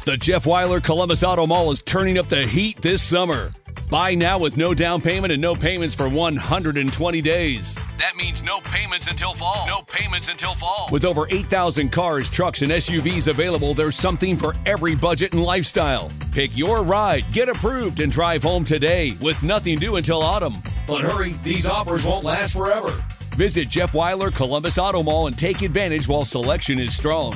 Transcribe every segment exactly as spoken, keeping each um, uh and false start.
The Jeff Weiler Columbus Auto Mall is turning up the heat this summer. Buy now with no down payment and no payments for one hundred twenty days. That means no payments until fall. No payments until fall. With over eight thousand cars, trucks, and S U Vs available, there's something for every budget and lifestyle. Pick your ride, get approved, and drive home today with nothing due until autumn. But hurry, these offers won't last forever. Visit Jeff Weiler Columbus Auto Mall and take advantage while selection is strong.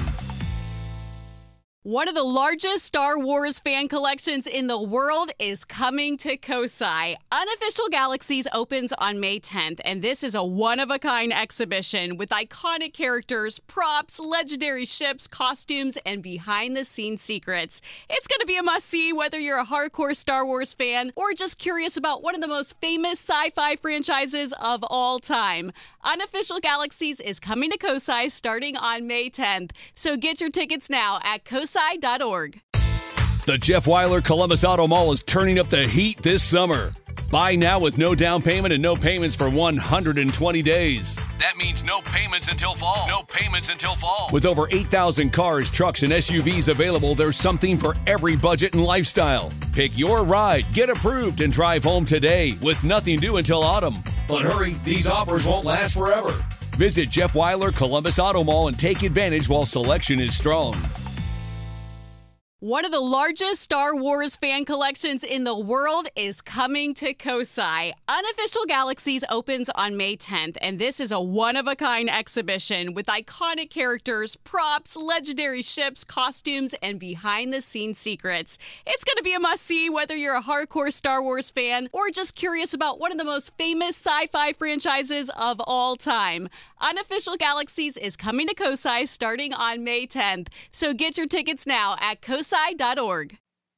One of the largest Star Wars fan collections in the world is coming to Kosai. Unofficial Galaxies opens on May tenth, and this is a one-of-a-kind exhibition with iconic characters, props, legendary ships, costumes, and behind-the-scenes secrets. It's going to be a must-see whether you're a hardcore Star Wars fan or just curious about one of the most famous sci-fi franchises of all time. Unofficial Galaxies is coming to Kosai starting on May tenth, so get your tickets now at kosai dot org. The Jeff Weiler Columbus Auto Mall is turning up the heat this summer. Buy now with no down payment and no payments for one hundred twenty days. That means no payments until fall. No payments until fall. With over eight thousand cars, trucks, and S U Vs available, there's something for every budget and lifestyle. Pick your ride, get approved, and drive home today with nothing due until autumn. But hurry, these offers won't last forever. Visit Jeff Weiler Columbus Auto Mall and take advantage while selection is strong. One of the largest Star Wars fan collections in the world is coming to Kosai. Unofficial Galaxies opens on May tenth, and this is a one-of-a-kind exhibition with iconic characters, props, legendary ships, costumes, and behind-the-scenes secrets. It's going to be a must-see whether you're a hardcore Star Wars fan or just curious about one of the most famous sci-fi franchises of all time. Unofficial Galaxies is coming to Kosai starting on May tenth, so get your tickets now at kosai dot org.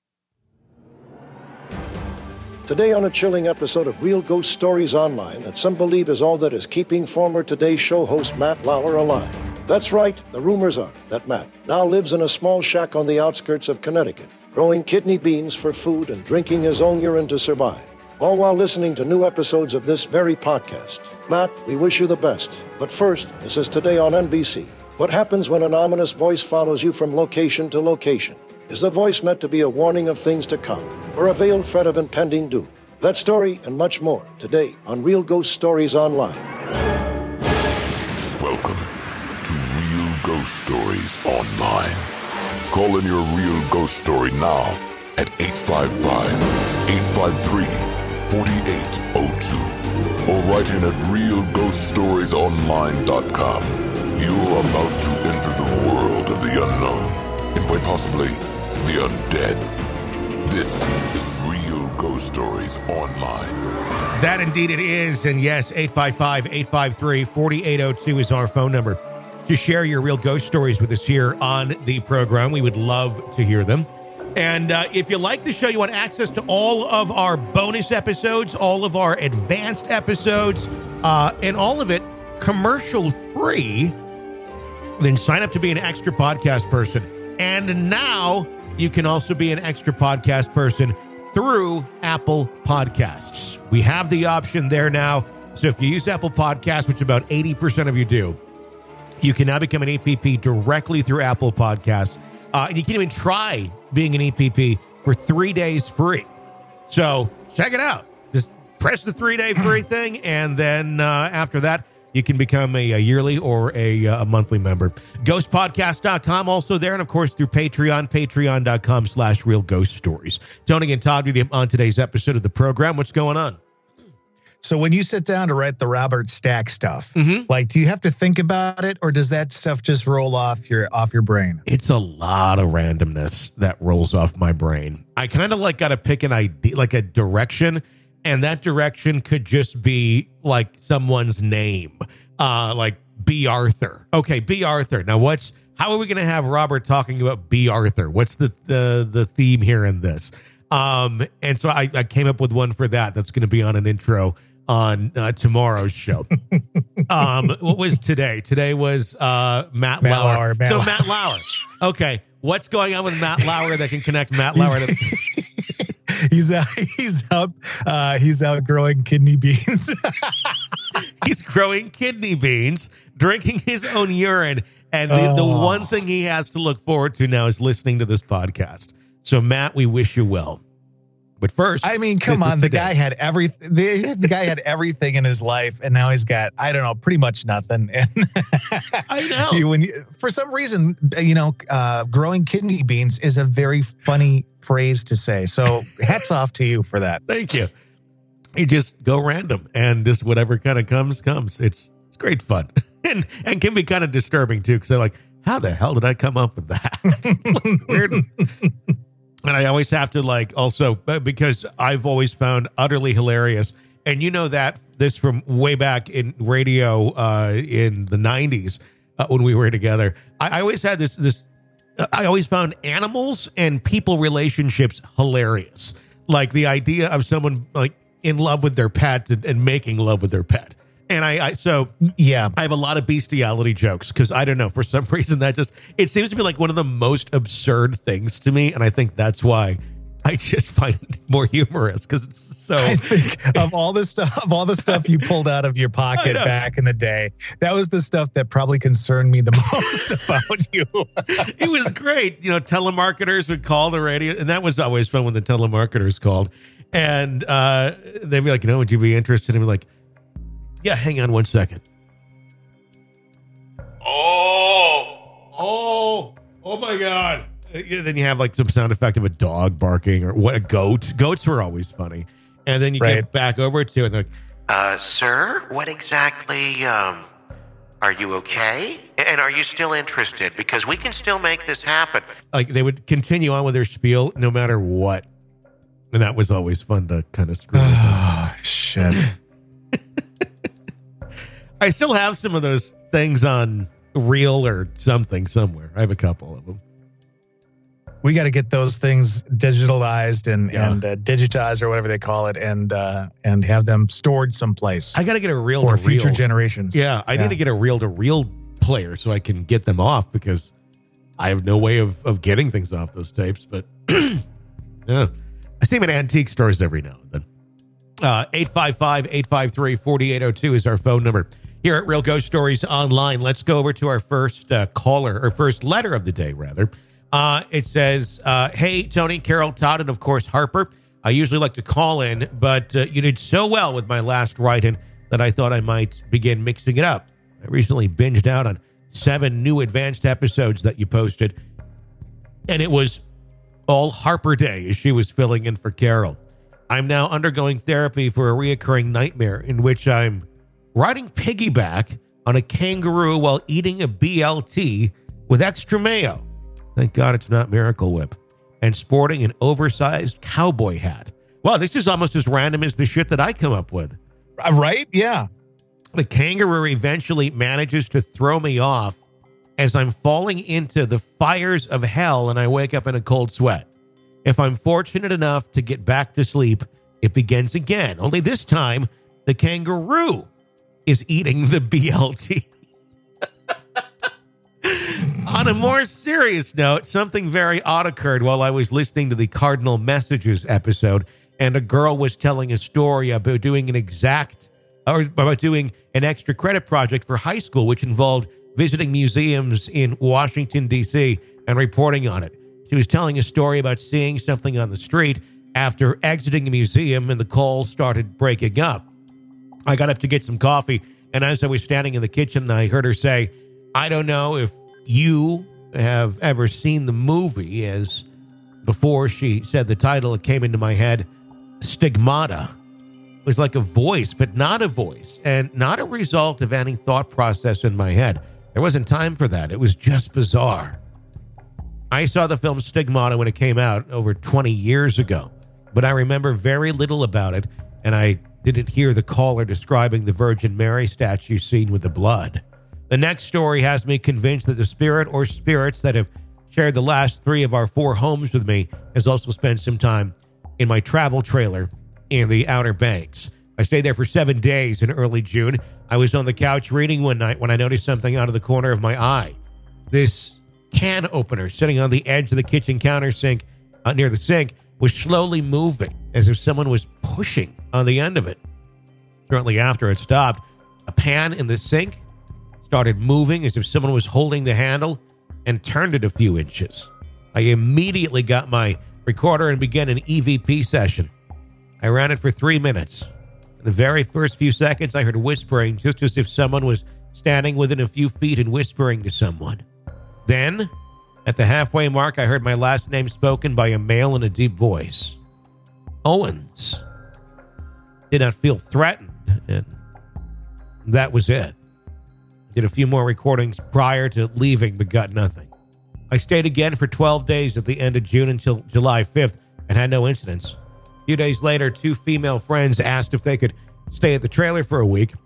Today on a chilling episode of Real Ghost Stories Online that some believe is all that is keeping former Today Show host Matt Lauer alive. That's right, the rumors are that Matt now lives in a small shack on the outskirts of Connecticut, growing kidney beans for food and drinking his own urine to survive, all while listening to new episodes of this very podcast. Matt, we wish you the best. But first, this is Today on N B C. What happens when an ominous voice follows you from location to location? Is the voice meant to be a warning of things to come, or a veiled threat of impending doom? That story and much more today on Real Ghost Stories Online. Welcome to Real Ghost Stories Online. Call in your real ghost story now at eight five five, eight five three, four eight zero two or write in at real ghost stories online dot com. You're about to enter the world of the unknown and quite possibly the undead. This is Real Ghost Stories Online. That indeed it is. And yes, eight five five, eight five three, four eight zero two is our phone number to share your real ghost stories with us here on the program. We would love to hear them. And uh, if you like the show, you want access to all of our bonus episodes, all of our advanced episodes, uh, and all of it commercial free, then sign up to be an extra podcast person. And now you can also be an extra podcast person through Apple Podcasts. We have the option there now. So if you use Apple Podcasts, which about eighty percent of you do, you can now become an E P P directly through Apple Podcasts. Uh, and you can even try being an E P P for three days free. So check it out. Just press the three-day free thing, and then uh, after that, you can become a, a yearly or a, a monthly member. ghost podcast dot com also there, and of course through Patreon, patreon dot com slash real ghost stories. Tony and Todd with you on today's episode of the program. What's going on? So when you sit down to write the Robert Stack stuff, mm-hmm. like, do you have to think about it, or does that stuff just roll off your off your brain? It's a lot of randomness that rolls off my brain. I kind of like got to pick an idea, like a direction, and that direction could just be like someone's name, uh, like B. Arthur. Okay, B. Arthur. Now, what's how are we going to have Robert talking about B. Arthur? What's the the the theme here in this? Um, and so I, I came up with one for that. That's going to be on an intro on uh, tomorrow's show. um, what was today? Today was uh, Matt, Matt Lauer. Lauer Matt so Lauer. Matt Lauer. Okay, what's going on with Matt Lauer that can connect Matt Lauer to? He's out. He's out. Uh, he's out growing kidney beans. He's growing kidney beans, drinking his own urine, and the, Oh. the one thing he has to look forward to now is listening to this podcast. So, Matt, we wish you well. But first, I mean, come this is on. The today. guy had everything. The, the guy had everything in his life, and now he's got, I don't know, pretty much nothing. And I know. You, when you, for some reason, you know, uh, growing kidney beans is a very funny phrase to say. So hats off to you for that. Thank you. You just go random, and just whatever kind of comes, comes. It's it's great fun, and and can be kind of disturbing too, because they're like, how the hell did I come up with that? Weird. And I always have to like also, because I've always found utterly hilarious. And you know that this from way back in radio uh, in the nineties uh, when we were together. I, I always had this, this, I always found animals and people relationships hilarious. Like the idea of someone like in love with their pet and, and making love with their pet. And I, I, so Yeah. I have a lot of bestiality jokes because I don't know, for some reason that just, it seems to be like one of the most absurd things to me. And I think that's why I just find it more humorous because it's so. I think of all the stuff, of all the stuff you pulled out of your pocket back in the day, that was the stuff that probably concerned me the most about you. It was great. You know, telemarketers would call the radio, and that was always fun when the telemarketers called. And uh, they'd be like, you know, would you be interested? And be like, yeah, hang on one second. Oh, oh, oh my God. You know, then you have like some sound effect of a dog barking or what, a goat. Goats were always funny. And then you Right. get back over to it and they're like, Uh, sir, what exactly, um, are you okay? And are you still interested? Because we can still make this happen. like they would continue on with their spiel no matter what. And that was always fun to kind of screw with them. Oh, shit. I still have some of those things on reel or something somewhere. I have a couple of them. We got to get those things digitalized and, Yeah. and uh, digitized or whatever they call it, and uh, and have them stored someplace I got to get a reel for to reel. future generations. Yeah, I Yeah. need to get a reel to reel player so I can get them off because I have no way of, of getting things off those tapes. But yeah, I see them at antique stores every now and then. Uh, eight five five, eight five three, four eight zero two is our phone number here at Real Ghost Stories Online. Let's go over to our first uh, caller, or first letter of the day, rather. Uh, it says, uh, hey, Tony, Carol, Todd, and of course, Harper. I usually like to call in, but uh, you did so well with my last write-in that I thought I might begin mixing it up. I recently binged out on seven new advanced episodes that you posted, and it was all Harper Day as she was filling in for Carol. I'm now undergoing therapy for a reoccurring nightmare in which I'm riding piggyback on a kangaroo while eating a B L T with extra mayo. Thank God it's not Miracle Whip. And sporting an oversized cowboy hat. Wow, this is almost as random as the shit that I come up with. Uh, right? Yeah. The kangaroo eventually manages to throw me off as I'm falling into the fires of hell and I wake up in a cold sweat. If I'm fortunate enough to get back to sleep, it begins again. Only this time, the kangaroo is eating the B L T. On a more serious note, something very odd occurred while I was listening to the Cardinal Messages episode, and a girl was telling a story about doing an exact, or about doing an extra credit project for high school, which involved visiting museums in Washington, D C, and reporting on it. She was telling a story about seeing something on the street after exiting a museum, and the call started breaking up. I got up to get some coffee, and as I was standing in the kitchen, I heard her say, I don't know if you have ever seen the movie, as before she said the title, it came into my head, Stigmata. It was like a voice, but not a voice, and not a result of any thought process in my head. There wasn't time for that. It was just bizarre. I saw the film Stigmata when it came out over twenty years ago, but I remember very little about it, and I didn't hear the caller describing the Virgin Mary statue scene with the blood. The next story has me convinced that the spirit or spirits that have shared the last three of our four homes with me has also spent some time in my travel trailer in the Outer Banks. I stayed there for seven days in early June. I was on the couch reading one night when I noticed something out of the corner of my eye. This can opener sitting on the edge of the kitchen counter sink uh, near the sink was slowly moving as if someone was pushing on the end of it. Shortly after it stopped, A pan in the sink started moving as if someone was holding the handle and turned it a few inches. I immediately got my recorder and began an E V P session. I ran it for three minutes. In the very first few seconds, I heard whispering, just as if someone was standing within a few feet and whispering to someone. Then, at the halfway mark, I heard my last name spoken by a male in a deep voice. Owens. Did not feel threatened, and that was it. Did a few more recordings prior to leaving, but got nothing. I stayed again for twelve days at the end of June until July fifth and had no incidents. A few days later, two female friends asked if they could stay at the trailer for a week.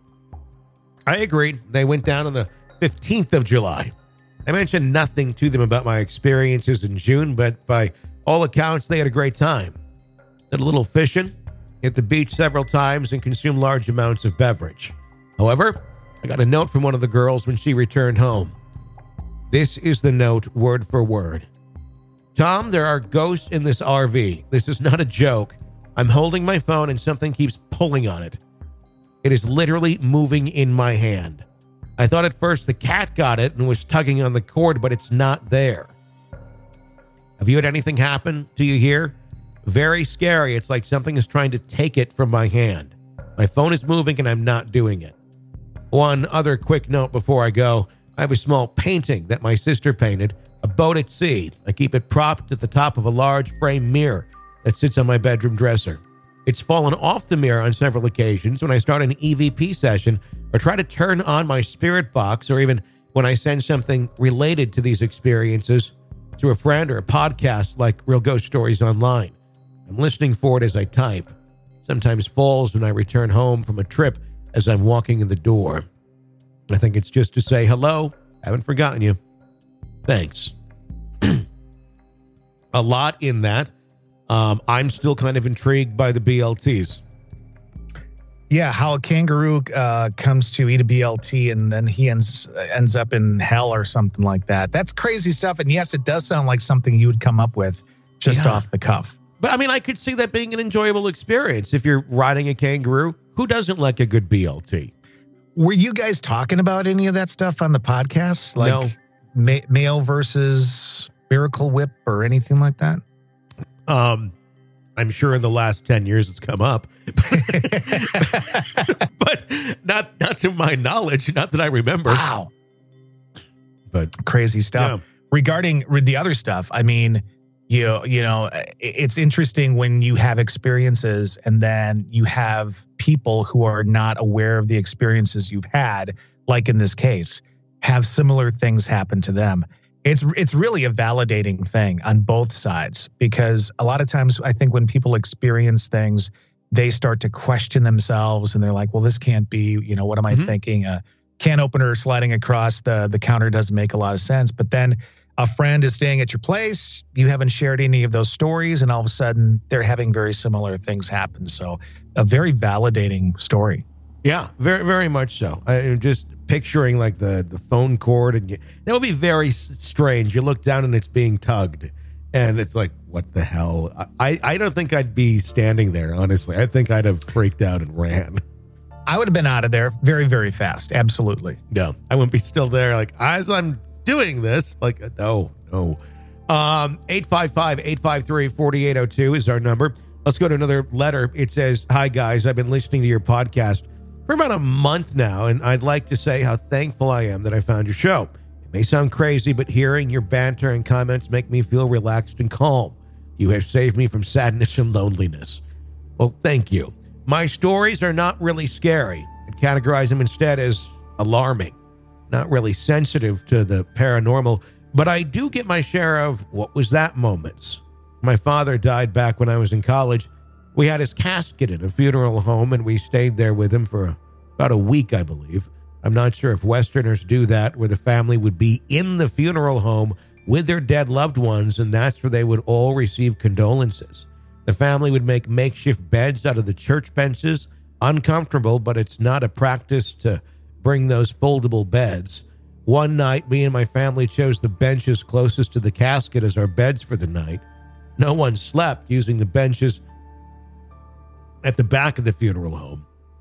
I agreed. They went down on the fifteenth of July. I mentioned nothing to them about my experiences in June, but by all accounts, they had a great time. Did a little fishing, hit the beach several times, and consumed large amounts of beverage. However, I got a note from one of the girls when she returned home. This is the note, word for word. Tom, there are ghosts in this R V. This is not a joke. I'm holding my phone and something keeps pulling on it. It is literally moving in my hand. I thought at first the cat got it and was tugging on the cord, but it's not there. Have you had anything happen to you here? Very scary. It's like something is trying to take it from my hand. My phone is moving and I'm not doing it. One other quick note before I go. I have a small painting that my sister painted, a boat at sea. I keep it propped at the top of a large frame mirror that sits on my bedroom dresser. It's fallen off the mirror on several occasions when I start an E V P session or try to turn on my spirit box, or even when I send something related to these experiences to a friend or a podcast like Real Ghost Stories Online. I'm listening for it as I type. Sometimes falls when I return home from a trip as I'm walking in the door. I think it's just to say hello. Haven't forgotten you. Thanks. A lot in that. Um, I'm still kind of intrigued by the B L Ts. Yeah, how a kangaroo uh, comes to eat a B L T and then he ends ends up in hell or something like that. That's crazy stuff. And yes, it does sound like something you would come up with just Yeah. off the cuff. But I mean, I could see that being an enjoyable experience. If you're riding a kangaroo, who doesn't like a good B L T? Were you guys talking about any of that stuff on the podcast? Like No. Ma- Mayo versus Miracle Whip or anything like that? Um, I'm sure in the last ten years it's come up, but not not to my knowledge, not that I remember. Wow. But Crazy stuff. Yeah. Regarding the other stuff, I mean, you, you know, it's interesting when you have experiences and then you have people who are not aware of the experiences you've had, like in this case, have similar things happen to them. It's it's really a validating thing on both sides, because a lot of times I think when people experience things, they start to question themselves and they're like, well, this can't be, you know, what am I Mhm. thinking? A can opener sliding across the, the counter doesn't make a lot of sense. But then a friend is staying at your place, you haven't shared any of those stories, and all of a sudden they're having very similar things happen. So a very validating story. yeah, very very much so. I just picturing like the the phone cord, and get, that would be very s- strange. You look down and it's being tugged, and it's like, what the hell? I I don't think I'd be standing there, honestly. I think I'd have freaked out and ran. I would have been out of there very, very fast. Absolutely. No, I wouldn't be still there. Like, as I'm doing this, like, no, no. Um, eight five five, eight five three, four eight zero two is our number. Let's go to another letter. It says, hi, guys. I've been listening to your podcast for about a month now, and I'd like to say how thankful I am that I found your show. It may sound crazy, but hearing your banter and comments make me feel relaxed and calm. You have saved me from sadness and loneliness. Well, thank you. My stories are not really scary. I'd categorize them instead as alarming. Not really sensitive to the paranormal, but I do get my share of what was that moments. My father died back when I was in college. We had his casket in a funeral home, and we stayed there with him for about a week, I believe. I'm not sure if Westerners do that, where the family would be in the funeral home with their dead loved ones, and that's where they would all receive condolences. The family would make makeshift beds out of the church benches. Uncomfortable, but it's not a practice to bring those foldable beds. One night, me and my family chose the benches closest to the casket as our beds for the night. No one slept using the benches at the back of the funeral home.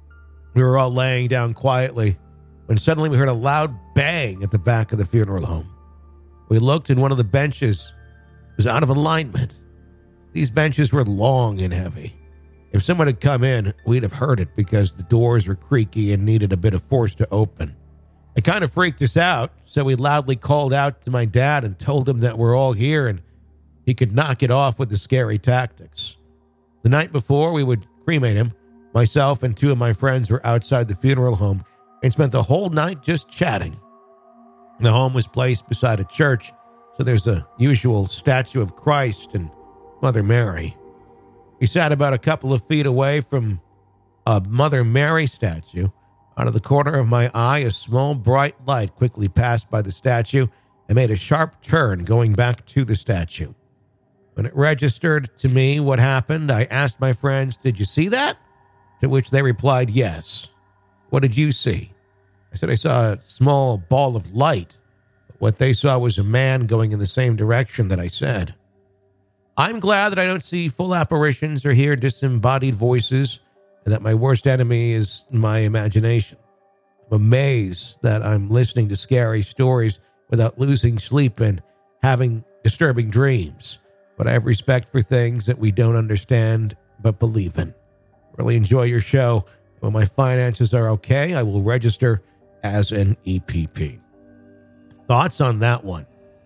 We were all laying down quietly when suddenly we heard a loud bang at the back of the funeral home. We looked and one of the benches was out of alignment. These benches were long and heavy. If someone had come in, we'd have heard it because the doors were creaky and needed a bit of force to open. It kind of freaked us out, so we loudly called out to my dad and told him that we're all here and he could knock it off with the scary tactics. The night before we would cremate him, myself and two of my friends were outside the funeral home and spent the whole night just chatting. The home was placed beside a church, so there's a usual statue of Christ and Mother Mary. We sat about a couple of feet away from a Mother Mary statue. Out of the corner of my eye, a small bright light quickly passed by the statue and made a sharp turn going back to the statue. When it registered to me what happened, I asked my friends, "Did you see that?" To which they replied, "Yes." "What did you see?" I said, "I saw a small ball of light." But what they saw was a man going in the same direction that I said. I'm glad that I don't see full apparitions or hear disembodied voices, and that my worst enemy is my imagination. I'm amazed that I'm listening to scary stories without losing sleep and having disturbing dreams. But I have respect for things that we don't understand but believe in. Really enjoy your show. When my finances are okay, I will register as an E P P. Thoughts on that one?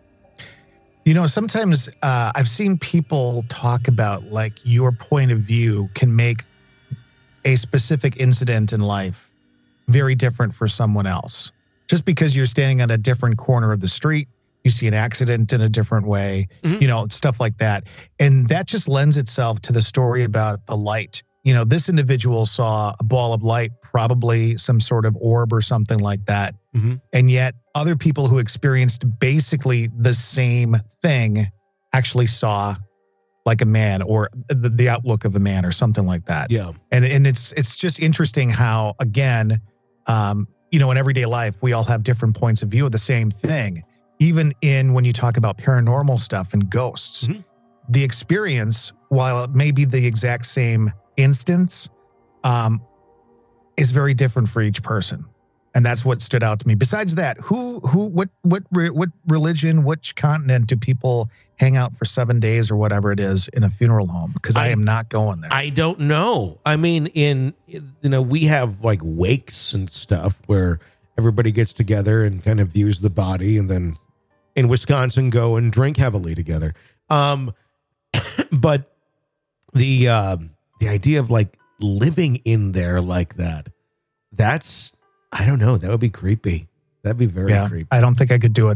You know, sometimes uh, I've seen people talk about like your point of view can make a specific incident in life very different for someone else. Just because you're standing on a different corner of the street, you see an accident in a different way, mm-hmm. you know, stuff like that. And that just lends itself to the story about the light. You know, this individual saw a ball of light, probably some sort of orb or something like that. Mm-hmm. And yet other people who experienced basically the same thing actually saw like a man or the, the outlook of a man or something like that. Yeah. And and it's it's just interesting how, again, um, you know, in everyday life, we all have different points of view of the same thing. Even in when you talk about paranormal stuff and ghosts, mm-hmm. the experience, while it may be the exact same instance, um, is very different for each person. And that's what stood out to me. Besides that, who, who, what, what, what religion, which continent do people hang out for seven days or whatever it is in a funeral home? Because I, I am not going there. I don't know. I mean, in, you know, we have like wakes and stuff where everybody gets together and kind of views the body, and then in Wisconsin go and drink heavily together. Um, but the, uh, the idea of like living in there like that, that's, I don't know. That would be creepy. That'd be very yeah, creepy. I don't think I could do it.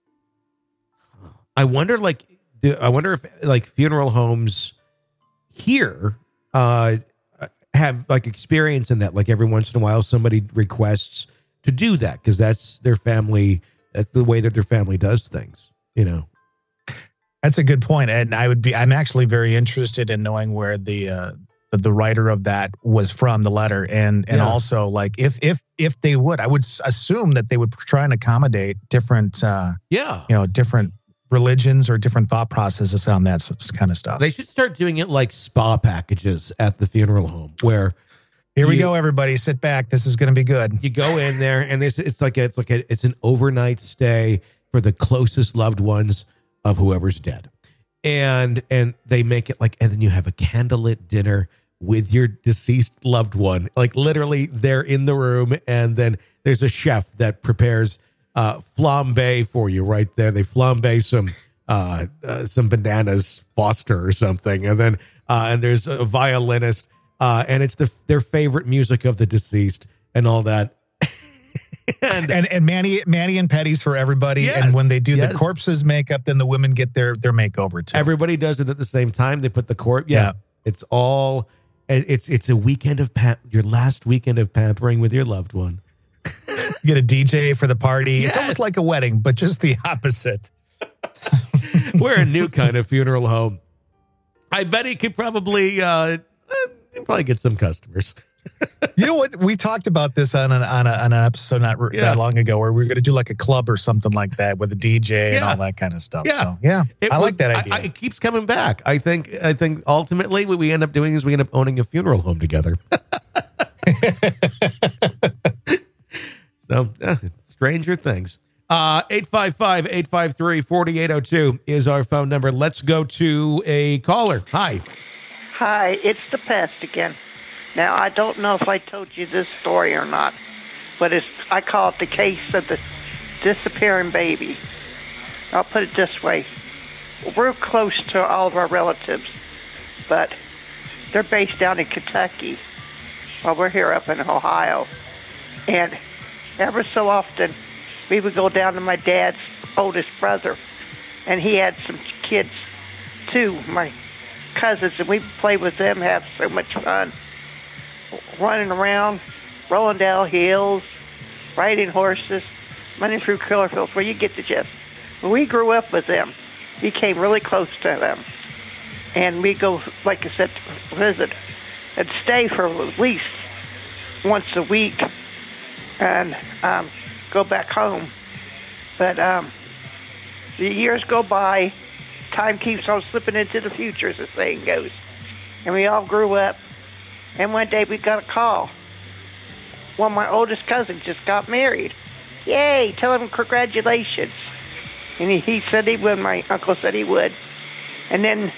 I wonder, like, do, I wonder if like funeral homes here uh, have like experience in that. Like every once in a while, somebody requests to do that because that's their family. That's the way that their family does things. You know, that's a good point. And I would be. I'm actually very interested in knowing where the. Uh, The, the writer of that was from, the letter, and and yeah. also like if if if they would, I would assume that they would try and accommodate different, uh, yeah, you know, different religions or different thought processes on that kind of stuff. They should start doing it like spa packages at the funeral home, where here we you, go, everybody, sit back. This is going to be good. You go in there, and this it's like a, it's like a, it's an overnight stay for the closest loved ones of whoever's dead. And and they make it like, and then you have a candlelit dinner with your deceased loved one. Like literally, they're in the room, and then there's a chef that prepares uh, flambe for you right there. They flambe some uh, uh, some bananas Foster or something, and then uh, and there's a violinist, uh, and it's the their favorite music of the deceased and all that. And, and and Manny Manny and Petties for everybody. Yes, and when they do yes. the corpses makeup, then the women get their their makeover too. Everybody does it at the same time. They put the corpse. Yeah, yeah. It's all. It's it's a weekend of pam- your last weekend of pampering with your loved one. You get a D J for the party. Yes. It's almost like a wedding, but just the opposite. We're a new kind of funeral home. I bet he could probably uh, probably get some customers. You know what? We talked about this on an on, a, on an episode not yeah. that long ago, where we were going to do like a club or something like that with a D J yeah. and all that kind of stuff. Yeah, so, yeah, it I would, like that idea. I, I, it keeps coming back. I think. I think ultimately what we end up doing is we end up owning a funeral home together. So, uh, stranger things. Uh, eight five five, eight five three, four eight zero two is our phone number. Let's go to a caller. Hi. Hi, it's the pest again. Now, I don't know if I told you this story or not, but it's I call it the case of the disappearing baby. I'll put it this way. We're close to all of our relatives, but they're based down in Kentucky while we're here up in Ohio. And ever so often, we would go down to my dad's oldest brother, and he had some kids too, my cousins, and we play with them, have so much fun, running around, rolling down hills, riding horses, running through killer fields, where you get the gist. When we grew up with them, we came really close to them, and we go, like I said, visit and stay for at least once a week, and um, go back home. But um, the years go by, time keeps on slipping into the future, as the saying goes. And we all grew up, and one day we got a call. One of my oldest cousins just got married. Yay, tell him congratulations. And he, he said he would, my uncle said he would. And then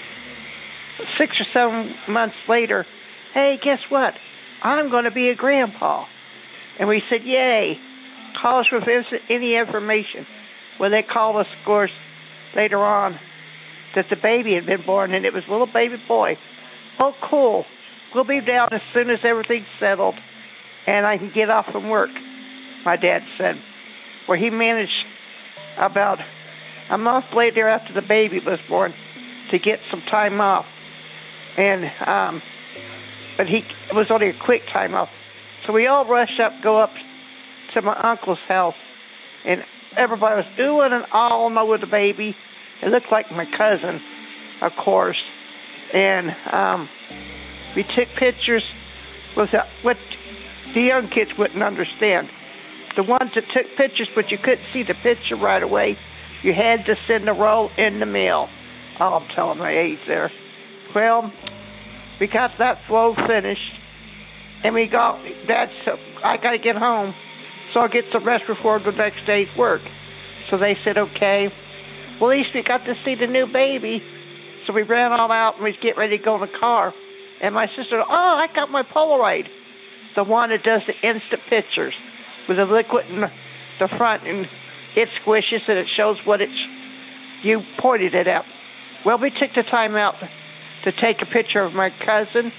six or seven months later, hey, guess what? I'm going to be a grandpa. And we said, yay. Call us with any information. Well, they called us, of course, later on that the baby had been born, and it was a little baby boy. Oh, cool. We'll be down as soon as everything's settled and I can get off from work, my dad said. Well, he managed about a month later after the baby was born to get some time off. And, um, but he, it was only a quick time off. So we all rushed up, go up to my uncle's house, and everybody was oohing and awing over the baby. It looked like my cousin, of course. And um, we took pictures with what the young kids wouldn't understand. The ones that took pictures, but you couldn't see the picture right away, you had to send a roll in the mail. Oh, I'm telling my age there. Well, we got that flow finished, and we got, Dad said, I got to get home, so I'll get some rest before the next day's work. So they said, okay. Well, at least we got to see the new baby. So we ran all out, and we was getting ready to go in the car. And my sister, oh, I got my Polaroid, the one that does the instant pictures with the liquid in the, the front, and it squishes, and it shows what it's, you pointed it at. Well, we took the time out to take a picture of my cousin,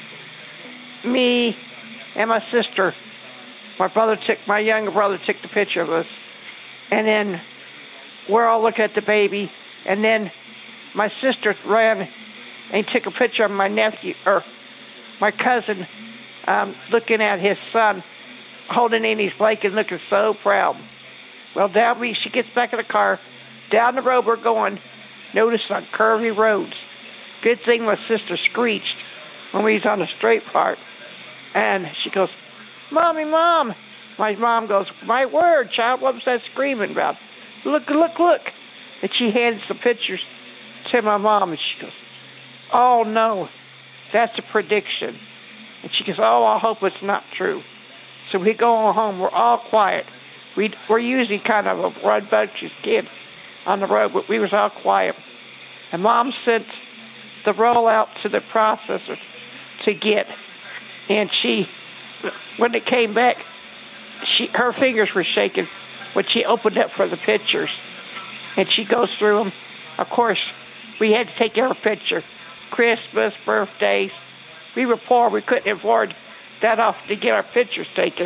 me, and my sister. My brother took, my younger brother took the picture of us. And then we're all looking at the baby. And then my sister ran and took a picture of my nephew, or my cousin, um, looking at his son, holding in his blanket, looking so proud. Well, down we, she gets back in the car, down the road we're going, notice on curvy roads. Good thing my sister screeched when we was on the straight part. And she goes, Mommy, Mom. My mom goes, my word, child, what was that screaming about? Look, look, look. And she hands the pictures to my mom, and she goes, oh, no, that's a prediction. And she goes, oh, I hope it's not true. So we go on home. We're all quiet. We, we're usually kind of a rambunctious kid on the road, but we was all quiet. And Mom sent the roll out to the processor to get, and she, when it came back, she her fingers were shaking when she opened up for the pictures, and she goes through them. Of course, we had to take every picture. Christmas, birthdays. We were poor. We couldn't afford that often to get our pictures taken.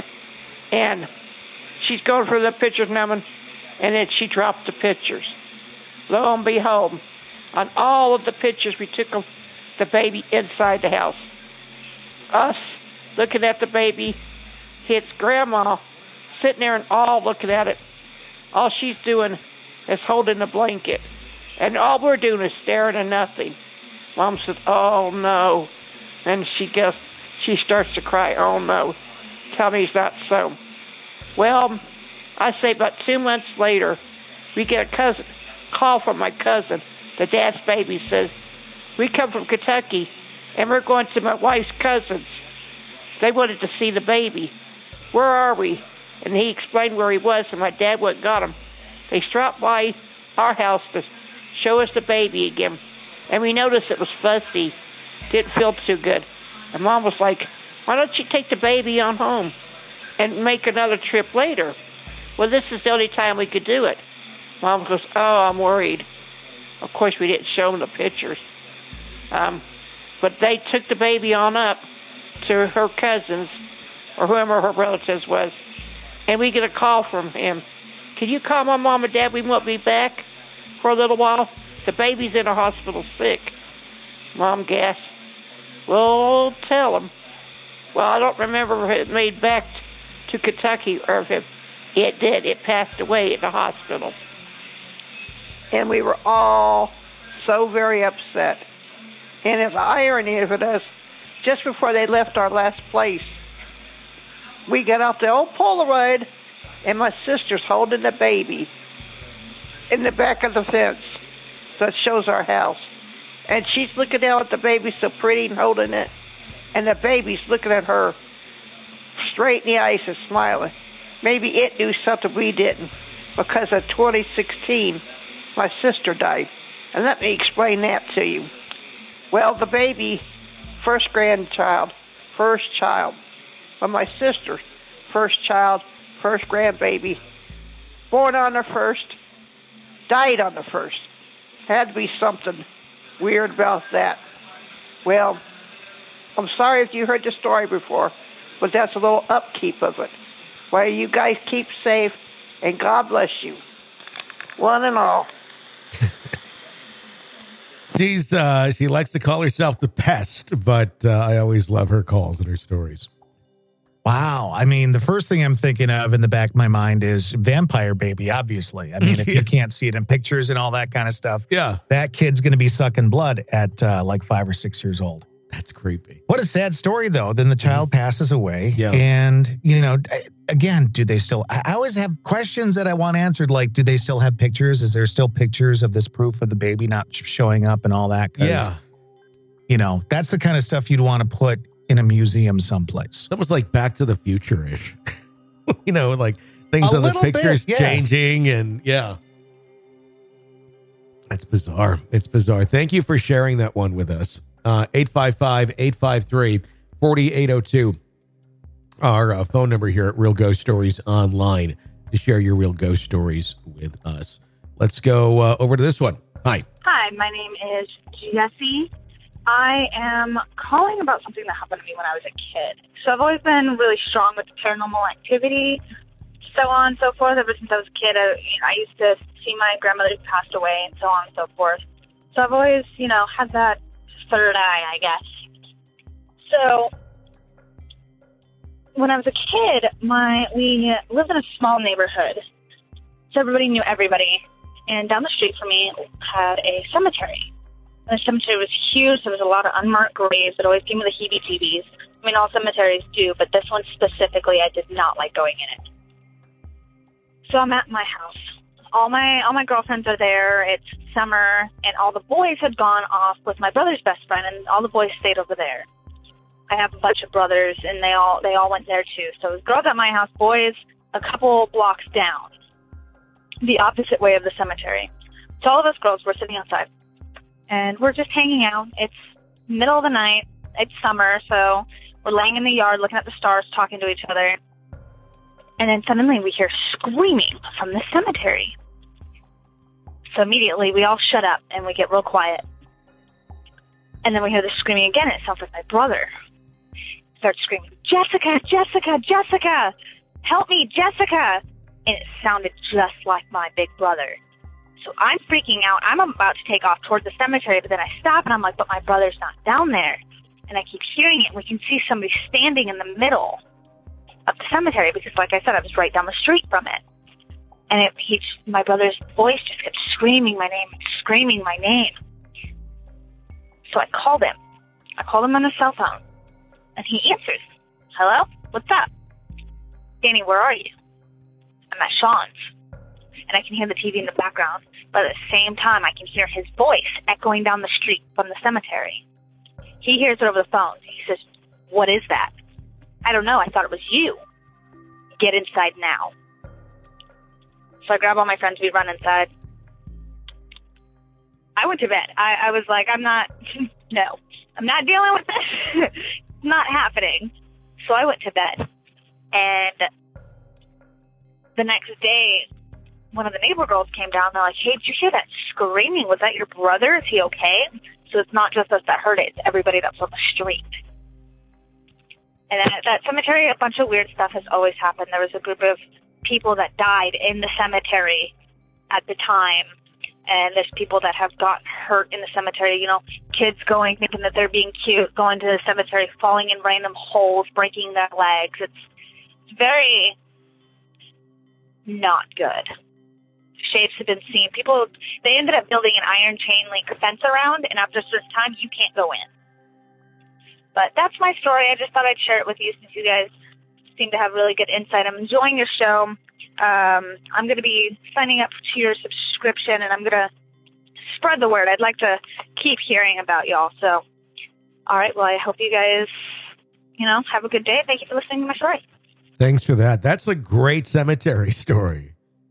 And she's going for the pictures now, and then she dropped the pictures. Lo and behold, on all of the pictures, we took of the baby inside the house. Us looking at the baby, hits Grandma sitting there and all looking at it. All she's doing is holding the blanket. And all we're doing is staring at nothing. Mom said, oh, no. And she goes, she starts to cry, oh, no. Tell me it's not so. Well, I say about two months later, we get a cousin call from my cousin, the dad's baby, says, we come from Kentucky, and we're going to my wife's cousins. They wanted to see the baby. Where are we? And he explained where he was, and my dad went and got him. They stopped by our house to show us the baby again. And we noticed it was fuzzy. Didn't feel too good. And Mom was like, why don't you take the baby on home and make another trip later? Well, this is the only time we could do it. Mom goes, oh, I'm worried. Of course, we didn't show them the pictures. Um, but they took the baby on up to her cousins, or whoever her relatives was, and we get a call from him. Can you call my mom and dad? We won't be back for a little while. The baby's in a hospital sick. Mom gasped. Well, tell him. Well, I don't remember if it made back to Kentucky, or if it, it did. It passed away at the hospital. And we were all so very upset. And the irony of it is, just before they left our last place, we got out the old Polaroid, and my sister's holding the baby in the back of the fence that shows our house. And she's looking down at the baby so pretty and holding it. And the baby's looking at her straight in the eyes and smiling. Maybe it knew something we didn't, because in twenty sixteen, my sister died. And let me explain that to you. Well, the baby, first grandchild, first child. But my sister, first child, first grandbaby, born on the first, died on the first. Had to be something weird about that. Well, I'm sorry if you heard the story before, but that's a little upkeep of it. Well, you guys keep safe, and God bless you, one and all. She's uh, she likes to call herself the pest, but uh, I always love her calls and her stories. Wow. I mean, the first thing I'm thinking of in the back of my mind is Vampire Baby, obviously. I mean, if Yeah. you can't see it in pictures and all that kind of stuff, Yeah. that kid's going to be sucking blood at uh, like five or six years old. That's creepy. What a sad story, though. Then the child passes away. Yeah. And, you know, again, do they still, I always have questions that I want answered. Like, do they still have pictures? Is there still pictures of this proof of the baby not showing up and all that? 'Cause, Yeah. you know, that's the kind of stuff you'd want to put in a museum someplace. That was like Back to the Future-ish. You know, like things A on the little bit, pictures yeah. changing, and yeah. That's bizarre. It's bizarre. Thank you for sharing that one with us. Uh, eight five five, eight five three, four eight zero two. Our uh, phone number here at Real Ghost Stories Online to share your real ghost stories with us. Let's go uh, over to this one. Hi. Hi, my name is Jessie. I am calling about something that happened to me when I was a kid. So I've always been really strong with paranormal activity, so on and so forth. Ever since I was a kid, I, you know, I used to see my grandmother who passed away and so on and so forth. So I've always, you know, had that third eye, I guess. So when I was a kid, my we lived in a small neighborhood, so everybody knew everybody. And down the street from me had a cemetery. And the cemetery was huge. There was a lot of unmarked graves that always gave me the heebie-jeebies. I mean, all cemeteries do, but this one specifically, I did not like going in it. So I'm at my house. All my all my girlfriends are there. It's summer, and all the boys had gone off with my brother's best friend, and all the boys stayed over there. I have a bunch of brothers, and they all they all went there too. So it was girls at my house, boys a couple blocks down, the opposite way of the cemetery. So all of us girls were sitting outside, and we're just hanging out. It's middle of the night. It's summer, so we're laying in the yard looking at the stars, talking to each other. And then suddenly we hear screaming from the cemetery. So immediately we all shut up and we get real quiet. And then we hear the screaming again. It sounds like my brother. He starts screaming, Jessica, Jessica, Jessica, help me, Jessica. And it sounded just like my big brother. So I'm freaking out. I'm about to take off towards the cemetery, but then I stop and I'm like, but my brother's not down there. And I keep hearing it. We can see somebody standing in the middle of the cemetery because, like I said, I was right down the street from it. And it, he, my brother's voice just kept screaming my name, screaming my name. So I called him. I called him on his cell phone. And he answers. Hello? What's up? Danny, where are you? I'm at Sean's. And I can hear the T V in the background. But at the same time, I can hear his voice echoing down the street from the cemetery. He hears it over the phone. He says, what is that? I don't know. I thought it was you. Get inside now. So I grab all my friends. We run inside. I went to bed. I, I was like, I'm not, no, I'm not dealing with this. It's not happening. So I went to bed. And the next day, one of the neighbor girls came down. They're like, hey, did you hear that screaming? Was that your brother? Is he okay? So it's not just us that heard it. It's everybody that's on the street. And then at that cemetery, a bunch of weird stuff has always happened. There was a group of people that died in the cemetery at the time. And there's people that have gotten hurt in the cemetery. You know, kids going, thinking that they're being cute, going to the cemetery, falling in random holes, breaking their legs. It's, it's very not good. Shapes have been seen. People, they ended up building an iron chain link fence around, and after this time, you can't go in. But that's my story. I just thought I'd share it with you since you guys seem to have really good insight. I'm enjoying your show. Um, I'm going to be signing up to your subscription, and I'm going to spread the word. I'd like to keep hearing about y'all. So, all right, well, I hope you guys, you know, have a good day. Thank you for listening to my story. Thanks for that. That's a great cemetery story.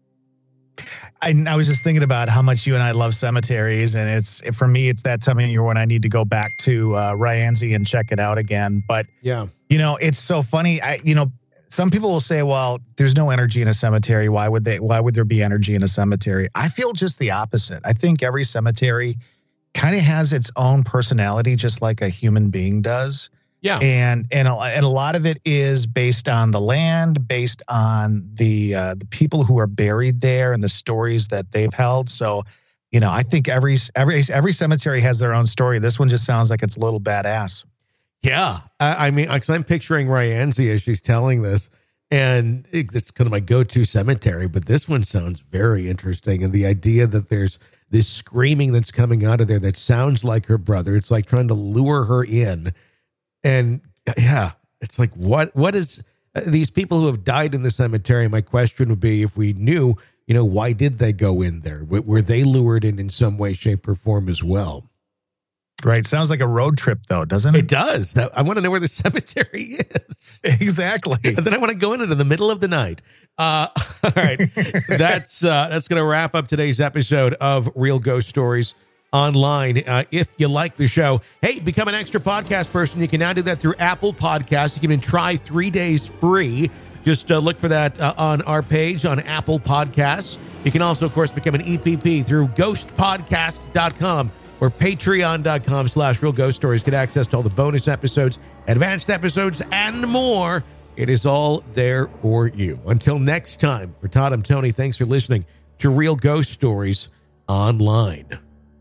I, I was just thinking about how much you and I love cemeteries, and it's for me, it's that time of year when I need to go back to uh, Ryanzi and check it out again. But yeah, you know, it's so funny. I, you know, some people will say, "Well, there's no energy in a cemetery. Why would they? Why would there be energy in a cemetery?" I feel just the opposite. I think every cemetery kind of has its own personality, just like a human being does. Yeah. And and a, and a lot of it is based on the land, based on the uh, the people who are buried there and the stories that they've held. So, you know, I think every every every cemetery has their own story. This one just sounds like it's a little badass. Yeah. I, I mean, because I'm picturing Ryanzi as she's telling this, and it, it's kind of my go-to cemetery, but this one sounds very interesting. And the idea that there's this screaming that's coming out of there that sounds like her brother, it's like trying to lure her in. And yeah, it's like, what, what is uh, these people who have died in the cemetery? My question would be, if we knew, you know, why did they go in there? W- were they lured in in some way, shape, or form as well? Right. Sounds like a road trip, though, doesn't it? It does. That, I want to know where the cemetery is. Exactly. And then I want to go in it in the middle of the night. Uh, all right. that's uh, that's going to wrap up today's episode of Real Ghost Stories Online. Uh, if you like the show, hey, become an extra podcast person. You can now do that through Apple Podcasts. You can even try three days free. Just uh, look for that uh, on our page on Apple Podcasts. You can also, of course, become an E P P through ghost podcast dot com or patreon dot com slash real ghost stories. Get access to all the bonus episodes, advanced episodes, and more. It is all there for you. Until next time, for Todd, I'm Tony. Thanks for listening to Real Ghost Stories Online.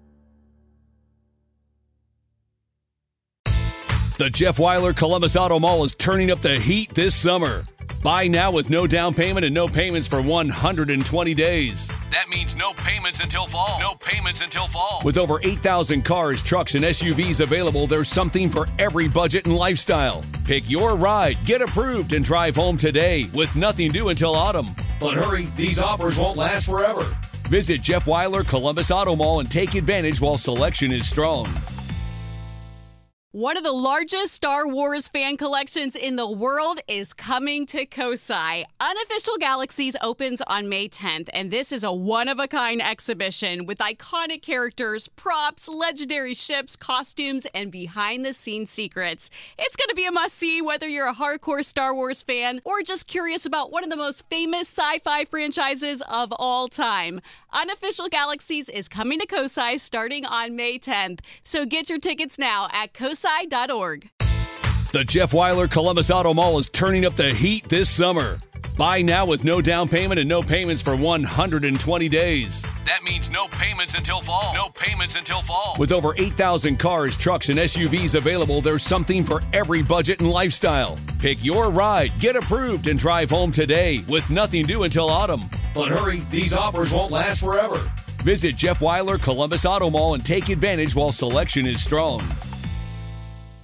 The Jeff Weiler Columbus Auto Mall is turning up the heat this summer. Buy now with no down payment and no payments for one hundred twenty days. That means no payments until fall. No payments until fall. With over eight thousand cars, trucks, and S U Vs available, there's something for every budget and lifestyle. Pick your ride, get approved, and drive home today with nothing due until autumn. But hurry, these offers won't last forever. Visit Jeff Weiler Columbus Auto Mall and take advantage while selection is strong. One of the largest Star Wars fan collections in the world is coming to Kosai. Unofficial Galaxies opens on May tenth, and this is a one-of-a-kind exhibition with iconic characters, props, legendary ships, costumes, and behind-the-scenes secrets. It's going to be a must-see whether you're a hardcore Star Wars fan or just curious about one of the most famous sci-fi franchises of all time. Unofficial Galaxies is coming to Kosai starting on May tenth, so get your tickets now at kosai dot org. The Jeff Weiler Columbus Auto Mall is turning up the heat this summer. Buy now with no down payment and no payments for one hundred twenty days. That means no payments until fall. No payments until fall. With over eight thousand cars, trucks, and S U Vs available, there's something for every budget and lifestyle. Pick your ride, get approved, and drive home today with nothing due until autumn. But hurry, these offers won't last forever. Visit Jeff Weiler Columbus Auto Mall and take advantage while selection is strong.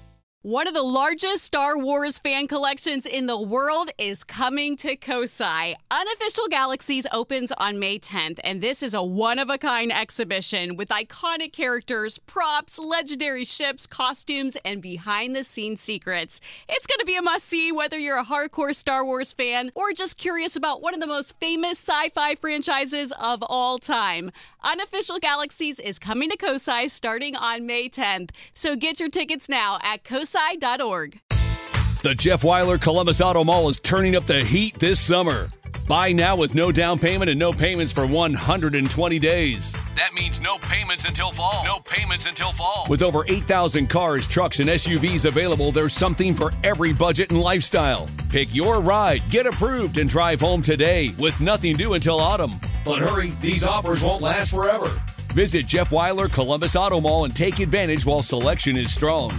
One of the largest Star Wars fan collections in the world is coming to Kosai. Unofficial Galaxies opens on May tenth, and this is a one-of-a-kind exhibition with iconic characters, props, legendary ships, costumes, and behind-the-scenes secrets. It's going to be a must-see whether you're a hardcore Star Wars fan or just curious about one of the most famous sci-fi franchises of all time. Unofficial Galaxies is coming to Kosai starting on May tenth, so get your tickets now at kosai dot org. The Jeff Weiler Columbus Auto Mall is turning up the heat this summer. Buy now with no down payment and no payments for one hundred twenty days. That means no payments until fall. No payments until fall. With over eight thousand cars, trucks, and S U Vs available, there's something for every budget and lifestyle. Pick your ride, get approved, and drive home today with nothing due until autumn. But hurry, these offers won't last forever. Visit Jeff Weiler Columbus Auto Mall and take advantage while selection is strong.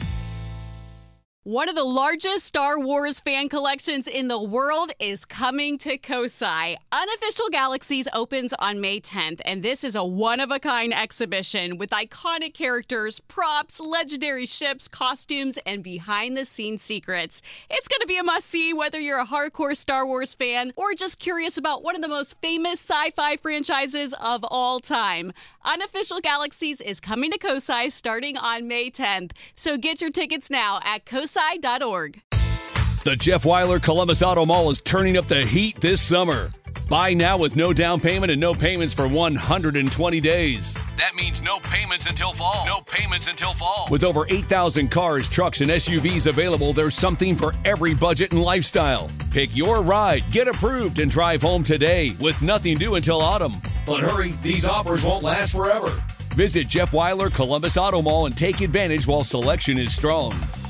One of the largest Star Wars fan collections in the world is coming to Kosai. Unofficial Galaxies opens on May tenth, and this is a one-of-a-kind exhibition with iconic characters, props, legendary ships, costumes, and behind-the-scenes secrets. It's going to be a must-see whether you're a hardcore Star Wars fan or just curious about one of the most famous sci-fi franchises of all time. Unofficial Galaxies is coming to Kosai starting on May tenth, so get your tickets now at kosai dot org. The Jeff Weiler Columbus Auto Mall is turning up the heat this summer. Buy now with no down payment and no payments for one hundred twenty days. That means no payments until fall. No payments until fall. With over eight thousand cars, trucks, and S U Vs available, there's something for every budget and lifestyle. Pick your ride, get approved, and drive home today with nothing due until autumn. But hurry, these offers won't last forever. Visit Jeff Weiler Columbus Auto Mall and take advantage while selection is strong.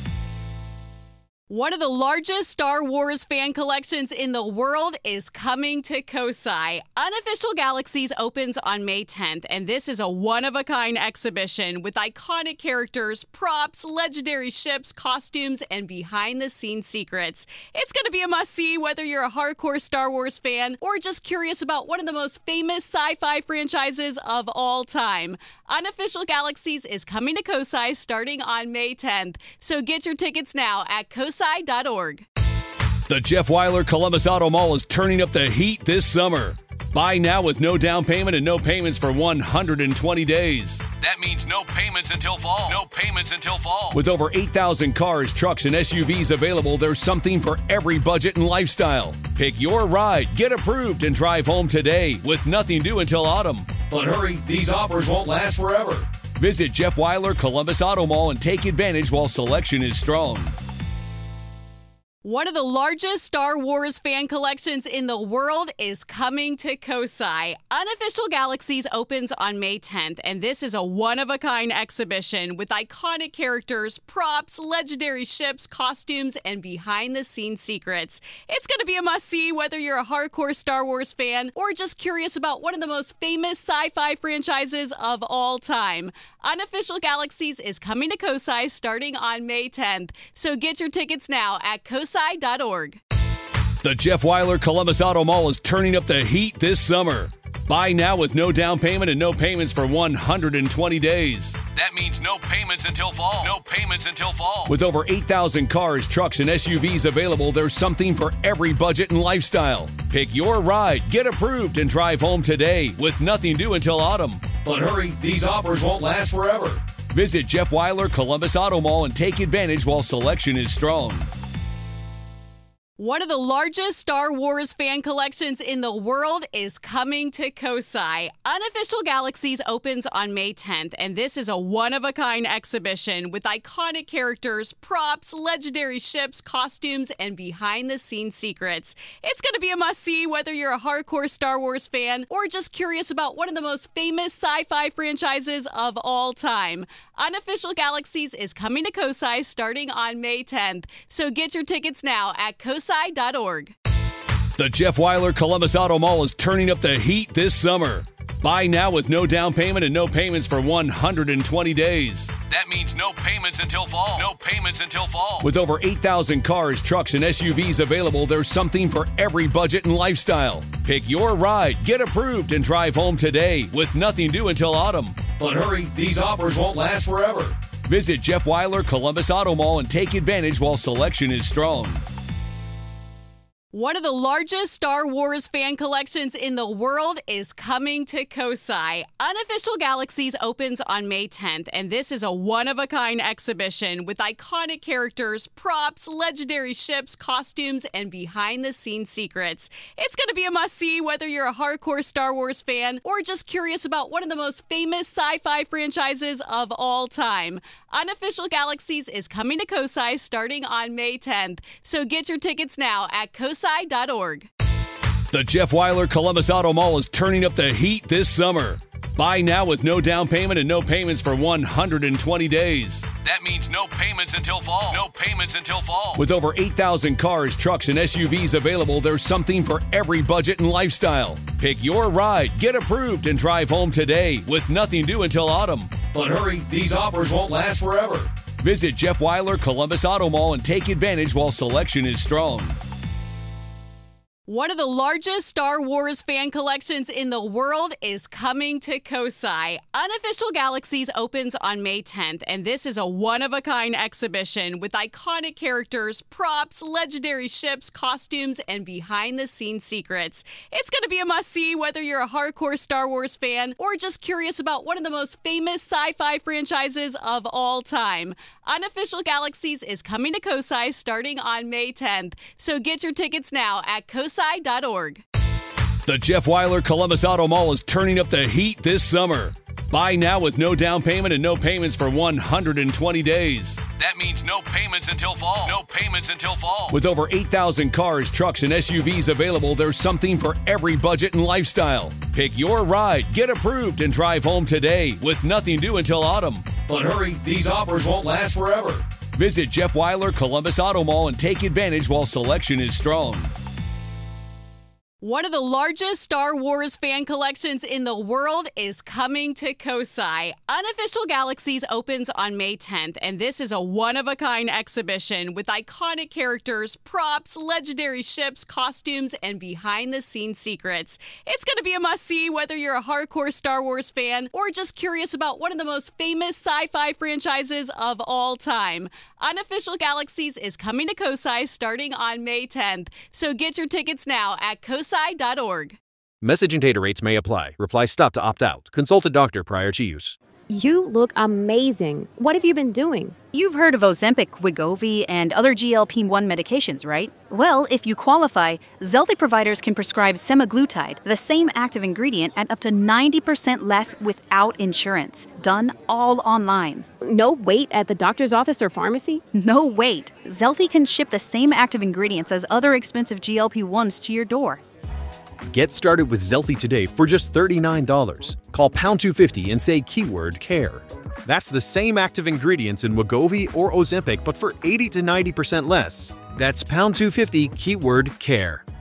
One of the largest Star Wars fan collections in the world is coming to Kosai. Unofficial Galaxies opens on May tenth, and this is a one-of-a-kind exhibition with iconic characters, props, legendary ships, costumes, and behind-the-scenes secrets. It's going to be a must-see whether you're a hardcore Star Wars fan or just curious about one of the most famous sci-fi franchises of all time. Unofficial Galaxies is coming to Kosai starting on May tenth, so get your tickets now at kosai dot org. The Jeff Weiler Columbus Auto Mall is turning up the heat this summer. Buy now with no down payment and no payments for one hundred twenty days. That means no payments until fall. No payments until fall. With over eight thousand cars, trucks, and S U Vs available, there's something for every budget and lifestyle. Pick your ride, get approved, and drive home today with nothing due until autumn. But hurry, these offers won't last forever. Visit Jeff Weiler Columbus Auto Mall and take advantage while selection is strong. One of the largest Star Wars fan collections in the world is coming to Kosai. Unofficial Galaxies opens on May tenth, and this is a one-of-a-kind exhibition with iconic characters, props, legendary ships, costumes, and behind-the-scenes secrets. It's going to be a must-see whether you're a hardcore Star Wars fan or just curious about one of the most famous sci-fi franchises of all time. Unofficial Galaxies is coming to Kosai starting on May tenth, so get your tickets now at kosai dot org. The Jeff Weiler Columbus Auto Mall is turning up the heat this summer. Buy now with no down payment and no payments for one hundred twenty days. That means no payments until fall. No payments until fall. With over eight thousand cars, trucks, and S U Vs available, there's something for every budget and lifestyle. Pick your ride, get approved, and drive home today with nothing due until autumn. But hurry, these offers won't last forever. Visit Jeff Weiler Columbus Auto Mall and take advantage while selection is strong. One of the largest Star Wars fan collections in the world is coming to Kosai. Unofficial Galaxies opens on May tenth, and this is a one-of-a-kind exhibition with iconic characters, props, legendary ships, costumes, and behind-the-scenes secrets. It's going to be a must-see whether you're a hardcore Star Wars fan or just curious about one of the most famous sci-fi franchises of all time. Unofficial Galaxies is coming to Kosai starting on May tenth, so get your tickets now at kosai dot org. The Jeff Weiler Columbus Auto Mall is turning up the heat this summer. Buy now with no down payment and no payments for one hundred twenty days. That means no payments until fall. No payments until fall. With over eight thousand cars, trucks, and S U Vs available, there's something for every budget and lifestyle. Pick your ride, get approved, and drive home today with nothing due until autumn. But hurry, these offers won't last forever. Visit Jeff Weiler Columbus Auto Mall and take advantage while selection is strong. One of the largest Star Wars fan collections in the world is coming to Kosai. Unofficial Galaxies opens on May tenth, and this is a one-of-a-kind exhibition with iconic characters, props, legendary ships, costumes, and behind-the-scenes secrets. It's going to be a must-see whether you're a hardcore Star Wars fan or just curious about one of the most famous sci-fi franchises of all time. Unofficial Galaxies is coming to Kosai starting on May tenth, so get your tickets now at kosai dot org. The Jeff Weiler Columbus Auto Mall is turning up the heat this summer. Buy now with no down payment and no payments for one hundred twenty days. That means no payments until fall. No payments until fall. With over eight thousand cars, trucks, and S U Vs available, there's something for every budget and lifestyle. Pick your ride, get approved, and drive home today with nothing due until autumn. But hurry, these offers won't last forever. Visit Jeff Weiler Columbus Auto Mall and take advantage while selection is strong. One of the largest Star Wars fan collections in the world is coming to Kosai. Unofficial Galaxies opens on May tenth, and this is a one-of-a-kind exhibition with iconic characters, props, legendary ships, costumes, and behind-the-scenes secrets. It's going to be a must-see whether you're a hardcore Star Wars fan or just curious about one of the most famous sci-fi franchises of all time. Unofficial Galaxies is coming to Kosai starting on May tenth, so get your tickets now at kosai dot org. The Jeff Weiler Columbus Auto Mall is turning up the heat this summer. Buy now with no down payment and no payments for one hundred twenty days. That means no payments until fall. No payments until fall. With over eight thousand cars, trucks, and S U Vs available, there's something for every budget and lifestyle. Pick your ride, get approved, and drive home today with nothing due until autumn. But hurry, these offers won't last forever. Visit Jeff Weiler Columbus Auto Mall and take advantage while selection is strong. One of the largest Star Wars fan collections in the world is coming to Kosai. Unofficial Galaxies opens on May tenth, and this is a one-of-a-kind exhibition with iconic characters, props, legendary ships, costumes, and behind-the-scenes secrets. It's going to be a must-see whether you're a hardcore Star Wars fan or just curious about one of the most famous sci-fi franchises of all time. Unofficial Galaxies is coming to Kosai starting on May tenth, so get your tickets now at kosai dot org. Message and data rates may apply. Reply stop to opt out. Consult a doctor prior to use. You look amazing. What have you been doing? You've heard of Ozempic, Wegovy, and other G L P one medications, right? Well, if you qualify, Zelty providers can prescribe semaglutide, the same active ingredient, at up to ninety percent less without insurance. Done all online. No wait at the doctor's office or pharmacy? No wait. Zelty can ship the same active ingredients as other expensive G L P ones to your door. Get started with Zelty today for just thirty-nine dollars. Call pound two fifty and say keyword CARE. That's the same active ingredients in Wegovy or Ozempic, but for eighty to ninety percent less. That's pound two fifty, keyword CARE.